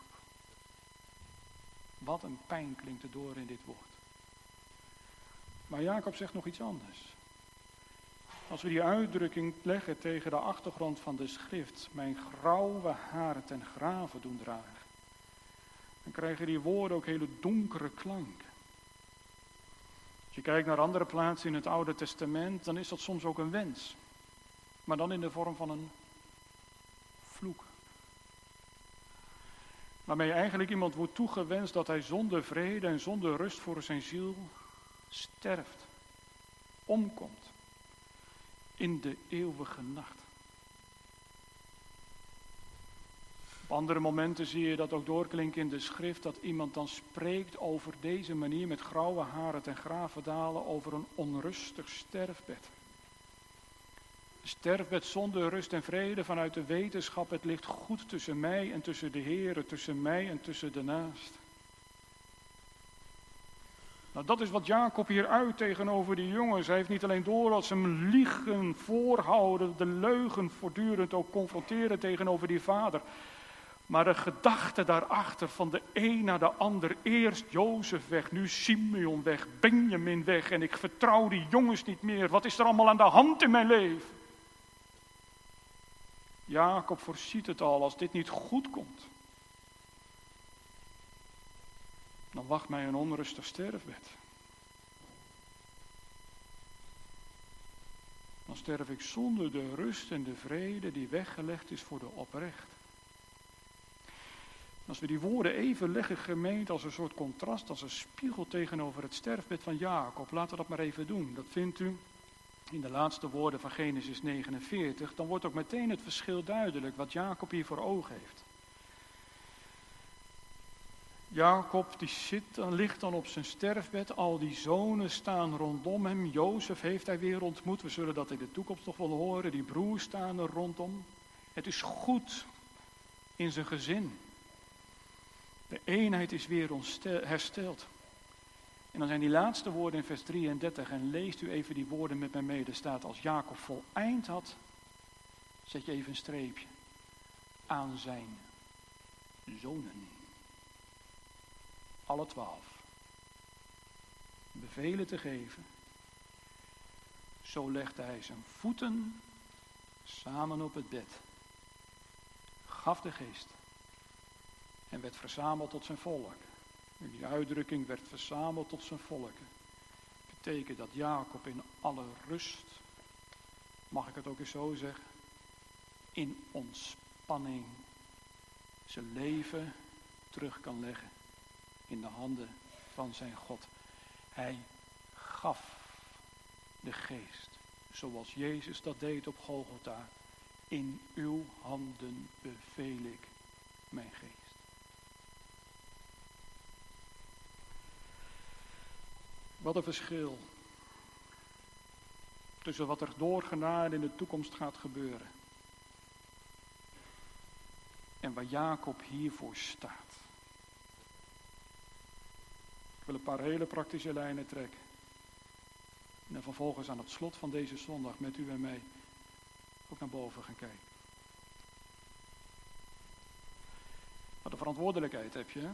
Wat een pijn klinkt er door in dit woord. Maar Jacob zegt nog iets anders. Als we die uitdrukking leggen tegen de achtergrond van de schrift, mijn grauwe haren ten grave doen dragen, dan krijgen die woorden ook hele donkere klanken. Als je kijkt naar andere plaatsen in het Oude Testament, dan is dat soms ook een wens. Maar dan in de vorm van een vloek. Waarmee eigenlijk iemand wordt toegewenst dat hij zonder vrede en zonder rust voor zijn ziel sterft, omkomt in de eeuwige nacht. Op andere momenten zie je dat ook doorklinken in de schrift, dat iemand dan spreekt over deze manier met grauwe haren ten grave dalen over een onrustig sterfbed. Een sterfbed zonder rust en vrede vanuit de wetenschap, het ligt goed tussen mij en tussen de Heere, tussen mij en tussen de naast. Nou, dat is wat Jacob hier uit tegenover die jongens. Hij heeft niet alleen door dat ze hem liegen, voorhouden, de leugen voortdurend ook confronteren tegenover die vader. Maar de gedachte daarachter van de een naar de ander. Eerst Jozef weg, nu Simeon weg, Benjamin weg. En ik vertrouw die jongens niet meer. Wat is er allemaal aan de hand in mijn leven? Jacob voorziet het al, als dit niet goed komt. Dan wacht mij een onrustig sterfbed. Dan sterf ik zonder de rust en de vrede die weggelegd is voor de oprecht. Als we die woorden even leggen, gemeente, als een soort contrast, als een spiegel tegenover het sterfbed van Jacob. Laten we dat maar even doen. Dat vindt u in de laatste woorden van Genesis 49. Dan wordt ook meteen het verschil duidelijk wat Jacob hier voor ogen heeft. Jacob die ligt dan op zijn sterfbed, al die zonen staan rondom hem. Jozef heeft hij weer ontmoet, we zullen dat in de toekomst nog wel horen. Die broers staan er rondom. Het is goed in zijn gezin. De eenheid is weer hersteld. En dan zijn die laatste woorden in vers 33, en leest u even die woorden met mij mee. Er staat, als Jacob voleind had, zet je even een streepje, aan zijn zonen. Alle 12. Bevelen te geven. Zo legde hij zijn voeten samen op het bed. Gaf de geest. En werd verzameld tot zijn volk. En die uitdrukking werd verzameld tot zijn volk. Betekent dat Jacob in alle rust, mag ik het ook eens zo zeggen, in ontspanning zijn leven terug kan leggen in de handen van zijn God. Hij gaf de geest, zoals Jezus dat deed op Golgotha. In uw handen beveel ik mijn geest. Wat een verschil tussen wat er door genade in de toekomst gaat gebeuren en waar Jacob hiervoor staat. Ik wil een paar hele praktische lijnen trekken en dan vervolgens aan het slot van deze zondag met u en mij ook naar boven gaan kijken. Wat een verantwoordelijkheid heb je, hè?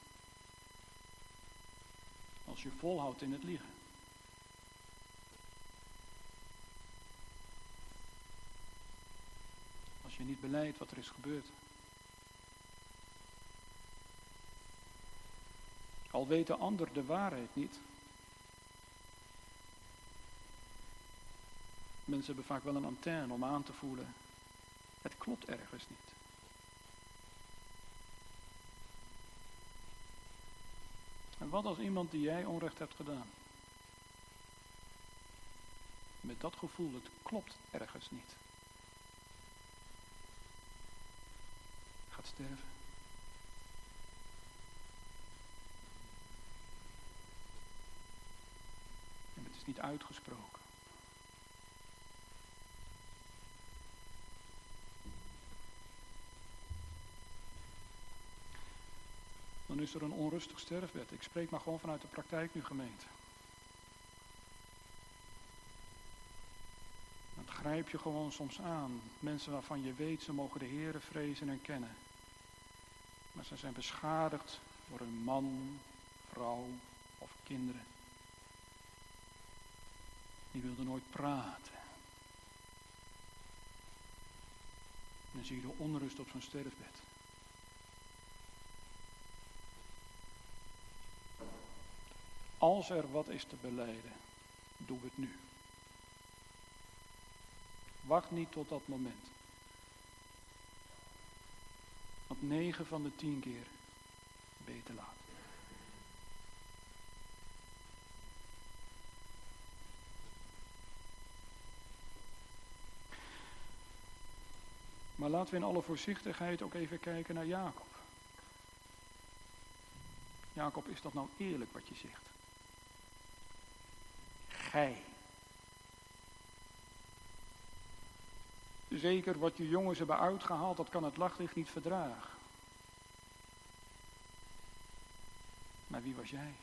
Als je volhoudt in het liegen. Als je niet belijdt wat er is gebeurd. Al weet de ander de waarheid niet. Mensen hebben vaak wel een antenne om aan te voelen. Het klopt ergens niet. wat als iemand die jij onrecht hebt gedaan? Met dat gevoel, het klopt ergens niet. Gaat sterven. En het is niet uitgesproken. Dan is er een onrustig sterfbed. Ik spreek maar gewoon vanuit de praktijk nu, gemeente. Dat grijp je gewoon soms aan. Mensen waarvan je weet, ze mogen de Heere vrezen en kennen. Maar ze zijn beschadigd door een man, vrouw of kinderen. Die wilden nooit praten. En dan zie je de onrust op zo'n sterfbed. Als er wat is te belijden, doe het nu. Wacht niet tot dat moment. Want 9 van de 10 keer ben je te laat. Maar laten we in alle voorzichtigheid ook even kijken naar Jacob. Jacob, is dat nou eerlijk wat je zegt? Gij. Zeker wat je jongens hebben uitgehaald, dat kan het daglicht niet verdragen. Maar wie was jij?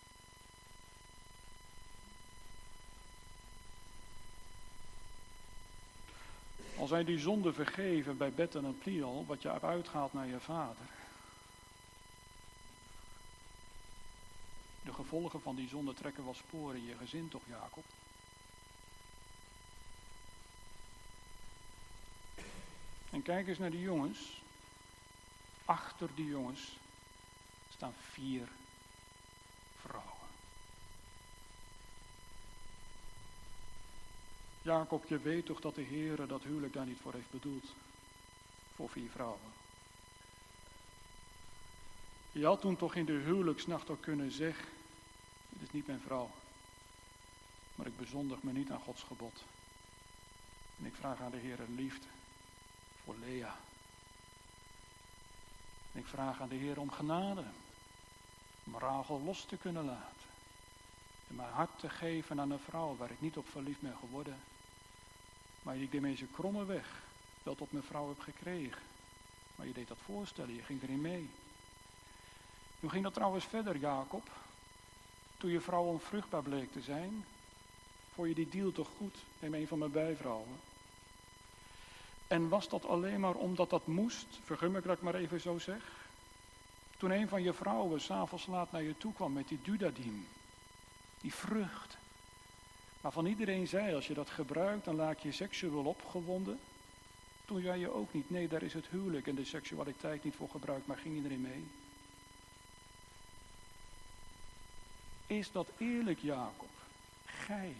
Als hij die zonde vergeven bij Bethan en Plial, wat je hebt uitgehaald naar je vader. De gevolgen van die zonde trekken wel sporen in je gezin toch, Jacob? En kijk eens naar die jongens. Achter die jongens staan 4 vrouwen. Jacob, je weet toch dat de Heere dat huwelijk daar niet voor heeft bedoeld. Voor 4 vrouwen. Je had toen toch in de huwelijksnacht ook kunnen zeggen, dit is niet mijn vrouw. Maar ik bezondig me niet aan Gods gebod. En ik vraag aan de Heere liefde voor Lea. En ik vraag aan de Heer om genade. Om Rachel los te kunnen laten. En mijn hart te geven aan een vrouw waar ik niet op verliefd ben geworden. Maar die ik deze kromme weg wel tot mijn vrouw heb gekregen. Maar je deed dat voorstellen, je ging erin mee. Toen ging dat trouwens verder, Jacob. Toen je vrouw onvruchtbaar bleek te zijn. Vond je die deal toch goed? Neem een van mijn bijvrouwen. En was dat alleen maar omdat dat moest, vergun me dat ik maar even zo zeg. Toen een van je vrouwen 's avonds laat naar je toe kwam met die dudadim, die vrucht, waarvan iedereen zei, als je dat gebruikt, dan laat je seksueel opgewonden. Toen zei je ook niet, nee, daar is het huwelijk en de seksualiteit niet voor gebruikt, maar ging iedereen mee? Is dat eerlijk, Jacob? Gij.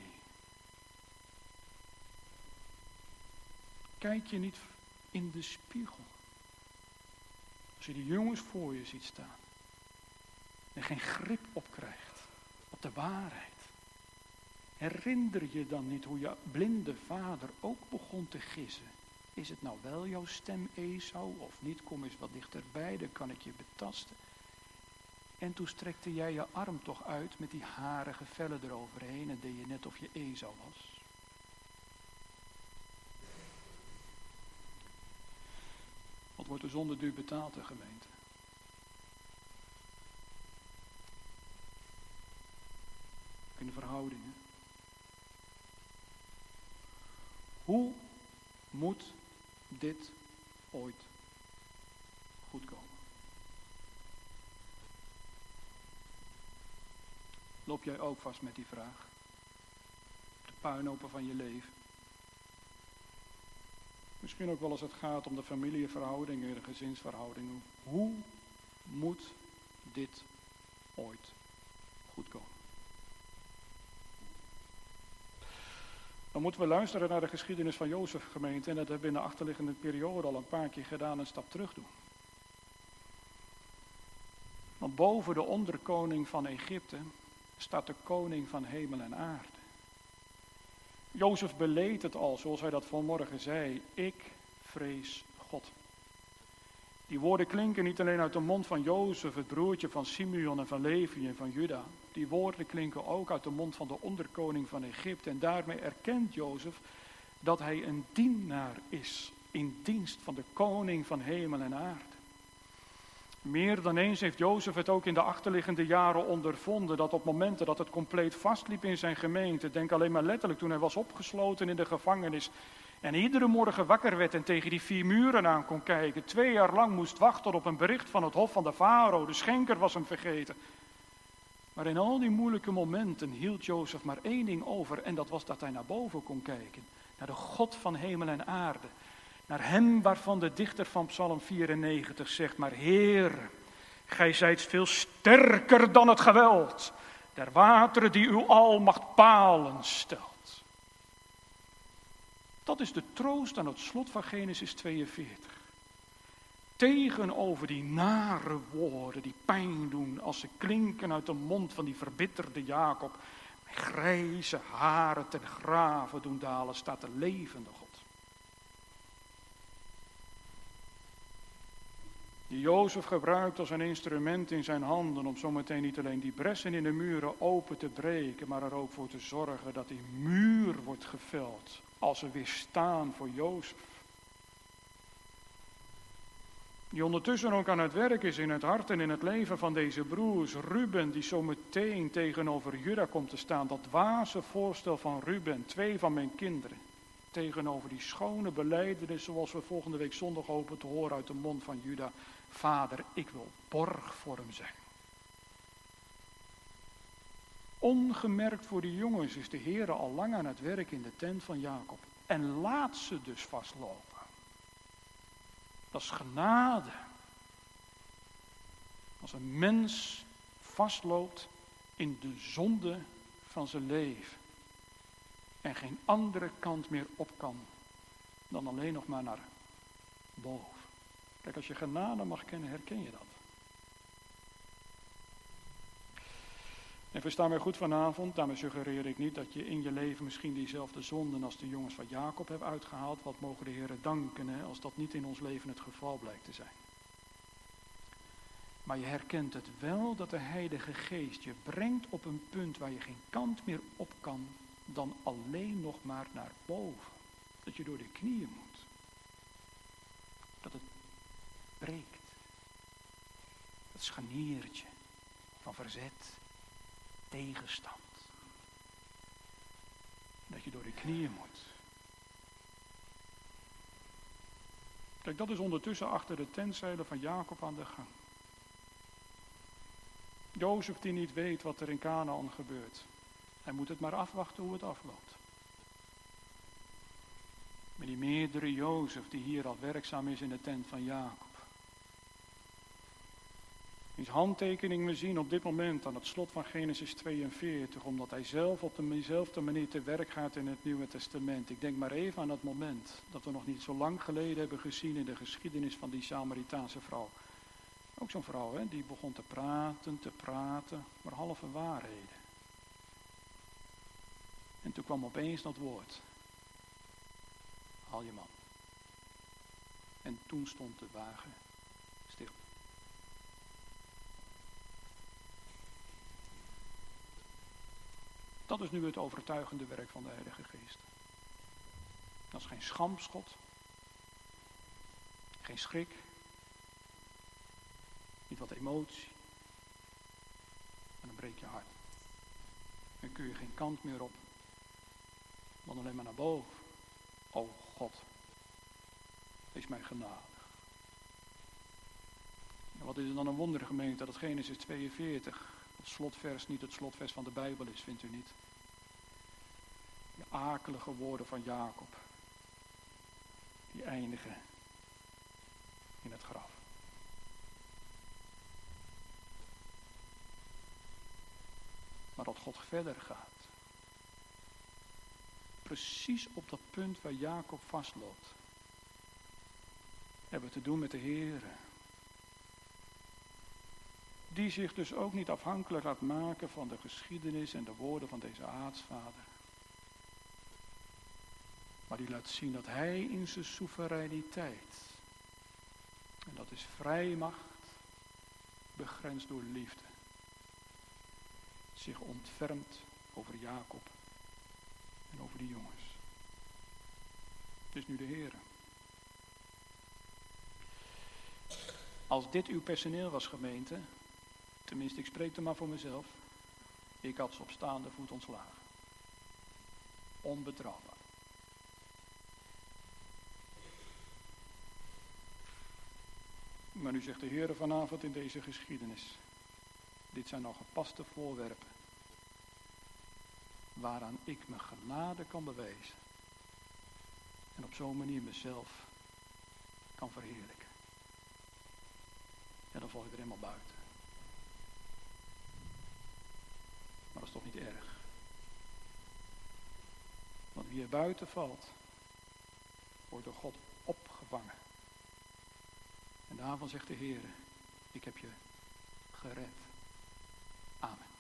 Kijk je niet in de spiegel. Als je die jongens voor je ziet staan. En geen grip op krijgt. Op de waarheid. Herinner je dan niet hoe je blinde vader ook begon te gissen. Is het nou wel jouw stem, Esau, of niet? Kom eens wat dichterbij, dan kan ik je betasten. En toen strekte jij je arm toch uit met die harige vellen eroverheen en deed je net of je Esau was. Wat wordt de zonde duur betaald, de gemeente? In de verhoudingen. Hoe moet dit ooit goed komen? Loop jij ook vast met die vraag? De puinhopen van je leven. Misschien ook wel als het gaat om de familieverhoudingen, de gezinsverhoudingen. Hoe moet dit ooit goed komen? Dan moeten we luisteren naar de geschiedenis van Jozef, gemeente. En dat hebben we in de achterliggende periode al een paar keer gedaan, een stap terug doen. Want boven de onderkoning van Egypte staat de koning van hemel en aarde. Jozef beleed het al, zoals hij dat vanmorgen zei. Ik vrees God. Die woorden klinken niet alleen uit de mond van Jozef, het broertje van Simeon en van Levi en van Juda. Die woorden klinken ook uit de mond van de onderkoning van Egypte. En daarmee erkent Jozef dat hij een dienaar is in dienst van de koning van hemel en aarde. Meer dan eens heeft Jozef het ook in de achterliggende jaren ondervonden, dat op momenten dat het compleet vastliep in zijn gemeente, denk alleen maar letterlijk toen hij was opgesloten in de gevangenis en iedere morgen wakker werd en tegen die 4 muren aan kon kijken, 2 jaar lang moest wachten op een bericht van het hof van de farao, de schenker was hem vergeten. Maar in al die moeilijke momenten hield Jozef maar 1 ding over en dat was dat hij naar boven kon kijken, naar de God van hemel en aarde. Naar hem waarvan de dichter van Psalm 94 zegt, maar Heer, gij zijt veel sterker dan het geweld der wateren die uw almacht palen stelt. Dat is de troost aan het slot van Genesis 42. Tegenover die nare woorden die pijn doen als ze klinken uit de mond van die verbitterde Jacob. Grijze haren ten grave doen dalen, staat de levende God. Die Jozef gebruikt als een instrument in zijn handen om zometeen niet alleen die bressen in de muren open te breken, maar er ook voor te zorgen dat die muur wordt geveld als ze weer staan voor Jozef. Die ondertussen ook aan het werk is in het hart en in het leven van deze broers. Ruben, die zometeen tegenover Juda komt te staan. Dat dwaze voorstel van Ruben, 2 van mijn kinderen. Tegenover die schone belijdenis zoals we volgende week zondag hopen te horen uit de mond van Juda. Vader, ik wil borg voor hem zijn. Ongemerkt voor die jongens is de Heer al lang aan het werk in de tent van Jacob. En laat ze dus vastlopen. Dat is genade. Als een mens vastloopt in de zonde van zijn leven. En geen andere kant meer op kan dan alleen nog maar naar boven. Kijk, als je genade mag kennen, herken je dat. En versta mij goed vanavond, daarmee suggereer ik niet dat je in je leven misschien diezelfde zonden als de jongens van Jacob hebt uitgehaald. Wat mogen de Heere danken, hè, als dat niet in ons leven het geval blijkt te zijn. Maar je herkent het wel dat de Heilige Geest je brengt op een punt waar je geen kant meer op kan dan alleen nog maar naar boven. Dat je door de knieën moet. Dat het breekt. Dat scharniertje van verzet, tegenstand. Dat je door de knieën moet. Kijk, dat is ondertussen achter de tentzeilen van Jacob aan de gang. Jozef die niet weet wat er in Kanaan gebeurt. Hij moet het maar afwachten hoe het afloopt. Maar die meerdere Jozef die hier al werkzaam is in de tent van Jacob. Wiens handtekening we zien op dit moment aan het slot van Genesis 42. Omdat hij zelf op dezelfde manier te werk gaat in het Nieuwe Testament. Ik denk maar even aan dat moment dat we nog niet zo lang geleden hebben gezien in de geschiedenis van die Samaritaanse vrouw. Ook zo'n vrouw, hè, die begon te praten, maar halve waarheden. En toen kwam opeens dat woord. Haal je man. En toen stond de wagen stil. Dat is nu het overtuigende werk van de Heilige Geest. Dat is geen schampschot. Geen schrik. Niet wat emotie. En dan breek je hart. Dan kun je geen kant meer op. Dan alleen maar naar boven. O God, wees mij genadig. En wat is er dan een wonder, gemeente, dat Genesis 42, het slotvers, niet het slotvers van de Bijbel is, vindt u niet? De akelige woorden van Jacob, die eindigen in het graf. Maar dat God verder gaat. Precies op dat punt waar Jacob vastloopt. Hebben we te doen met de Heere. die zich dus ook niet afhankelijk laat maken van de geschiedenis en de woorden van deze aartsvader. Maar die laat zien dat hij in zijn soevereiniteit, en dat is vrijmacht, begrensd door liefde, zich ontfermt over Jacob en over die jongens. Het is nu de Heere. Als dit uw personeel was, gemeente, tenminste ik spreek er maar voor mezelf, ik had ze op staande voet ontslagen. Onbetrouwbaar. Maar nu zegt de Heere vanavond in deze geschiedenis, dit zijn al gepaste voorwerpen, waaraan ik mijn genade kan bewijzen. En op zo'n manier mezelf kan verheerlijken. En dan val ik er helemaal buiten. Maar dat is toch niet erg. Want wie er buiten valt, wordt door God opgevangen. En daarvan zegt de Heer, ik heb je gered. Amen.